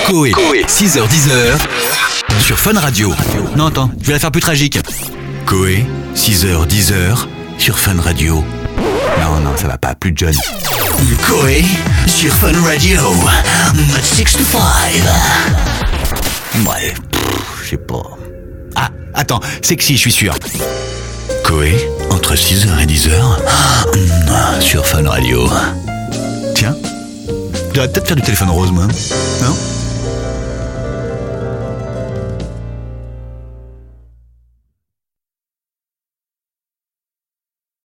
Coé, 6h-10h, sur Fun Radio. Non, attends, je vais la faire plus tragique. Coé, 6h-10h, sur Fun Radio. Non, ça va pas, plus de John. Coé, sur Fun Radio, 6 to 5. Ouais, je sais pas. Ah, attends, sexy, je suis sûr. Coé, entre 6h et 10h, sur Fun Radio. Tiens, je devrais peut-être faire du téléphone rose, moi. Non ?